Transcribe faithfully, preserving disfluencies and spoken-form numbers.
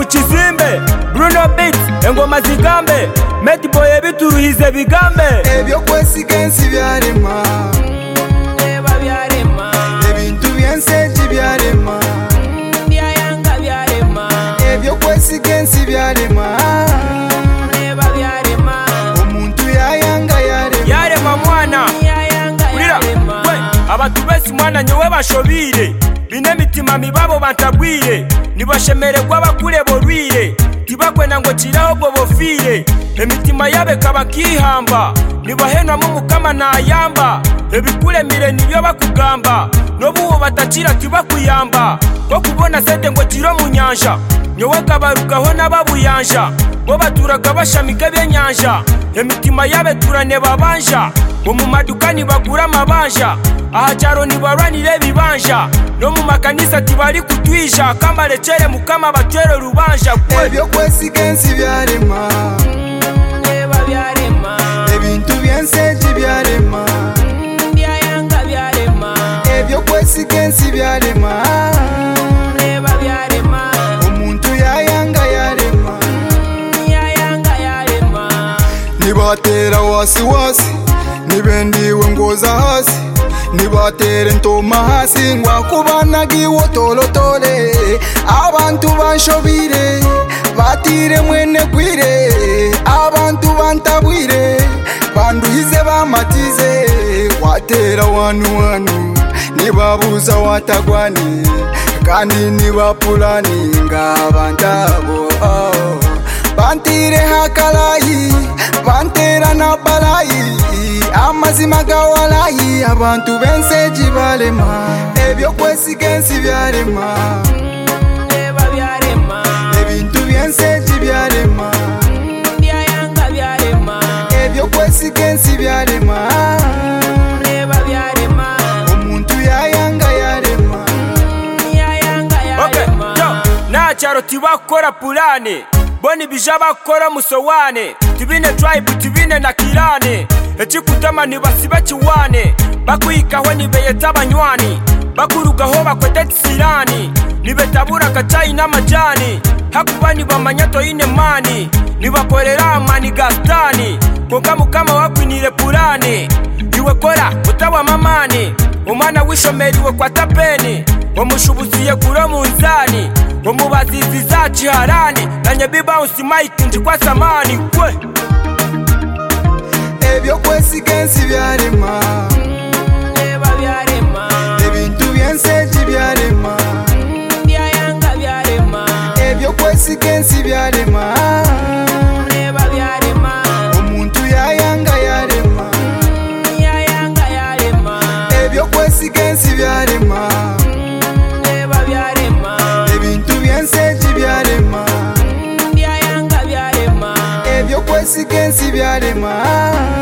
Kizimbe Bruno Beats engoma zigambe Medboy ebituruhize bigambe ebyo kwesigensi byarema eba byarema ebintu byenseji byarema byayanga byarema ebyo kwesigensi byarema eba byarema omuntu yayanga yarema yarema mwana yayanga yarema abantu besi mwana nyowe bashobire bine mitima mibabo bantabwire nibashemererwa bakure borwire tibakwena ngo kiraho bwo bofire emitima yabe kaba kihamba nibahenwa mu mukama nayamba ebikure mire nibyo bakugamba nobuwo batakira tibakuyamba ko kubona sente ngo kiro mu nyanja nyowe kabarugaho n'ababuyanja bo baturaga bashamika byenyanja emitima yabe turane babanja bo mu madukani bagura amabanja aha cyaro nibarwanire bibanja no mu makanisa tibari kutwisha kamarekere mukama batwere rubanja ebyo kwesigensi byarema eba byarema ebintu byenseji byarema byayanga byarema ebyo kwesigensi byarema eba byarema omuntu yayanga yarema yayanga yarema nibatera wasiwasi nibendiwe ngoza hasi nibatere ntoma hasi ngwakubanagiwo tolotole abantu banshobire batire mwene kwire abantu bantabwire banduhize bamatize watera wanu wanu nibabuza watagwani kandi nibapulani ngabantabo oh. Bantire hakalayi bantera na balayi amazima gawalayi abantu benseji balema ebyo kwesigensi byarema eba byarema ebintu byenseji byarema byayanga byarema ebyo kwesigensi byarema eba byarema omuntu yayanga yarema yayanga yarema na cyaro tibakora pulane boni bija bakora musowane tibine tribe tibine na kirane ekikutama nibasiba kiwane bakuyikaho nibeyeta abanywani bakurugaho bakwete tsirani nibetabura kacayi n'amajani hakuba nibamanyato ine mani nibakorera amani gastani konka mukama wakwinire pulane iwe kora utawa mamani umwana wishomeriwe kwa tapeni omushubuziye kuro munzani omubazizi za chiharani nanye bibounce mike njikwa samani kwe ebyo kwesigensi byarema eba byarema ebintu byenseji byarema byayanga byarema ebyo kwesigensi byarema eba byarema omuntu yayanga yarema yayanga yarema ebyo kwesigensi byarema eba byarema ebintu byenseji byarema byayanga byarema ebyo kwesigensi byarema